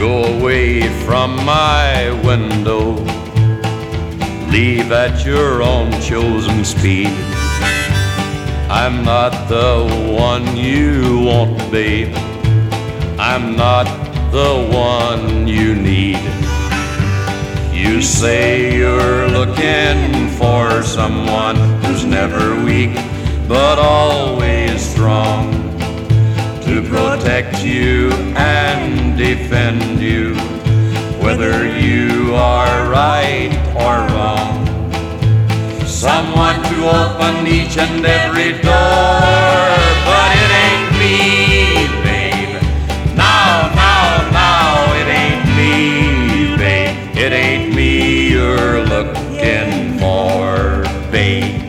Go away from my window, leave at your own chosen speed. I'm not the one you want, babe. I'm not the one you need. You say you're looking for someone who's never weak, but always strong, to protect you and defend you, whether you are right or wrong. Someone to open each and every door, but it ain't me, babe. No, it ain't me, babe. It ain't me you're looking for, babe.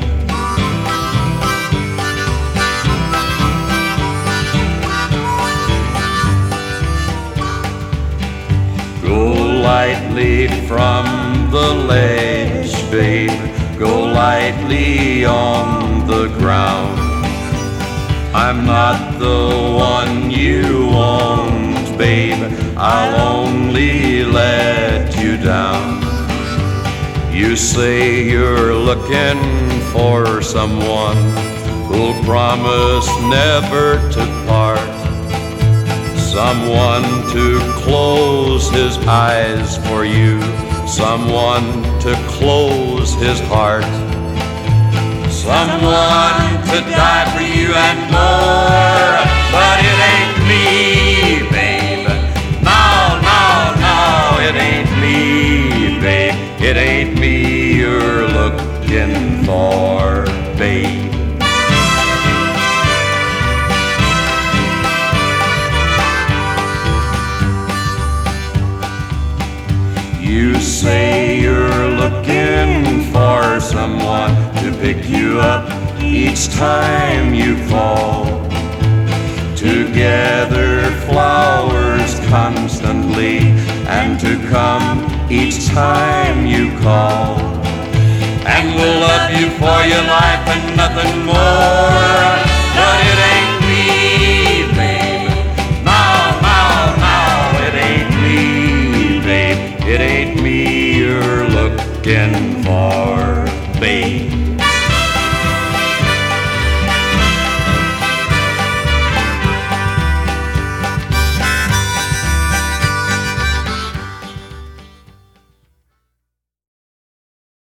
Go lightly from the ledge, babe. Go lightly on the ground. I'm not the one you want, babe. I'll only let you down. You say you're looking for someone who'll promise never to part, someone to close his eyes for you, someone to close his heart, someone to die for you and more. But it ain't me, babe. No, it ain't me, babe. It ain't me you're looking for, babe. You say you're looking for someone to pick you up each time you fall, to gather flowers constantly and to come each time you call, and will love you for your life and nothing more. But it ain't me, babe. No, it ain't me, babe. It ain't me you're looking for, babe.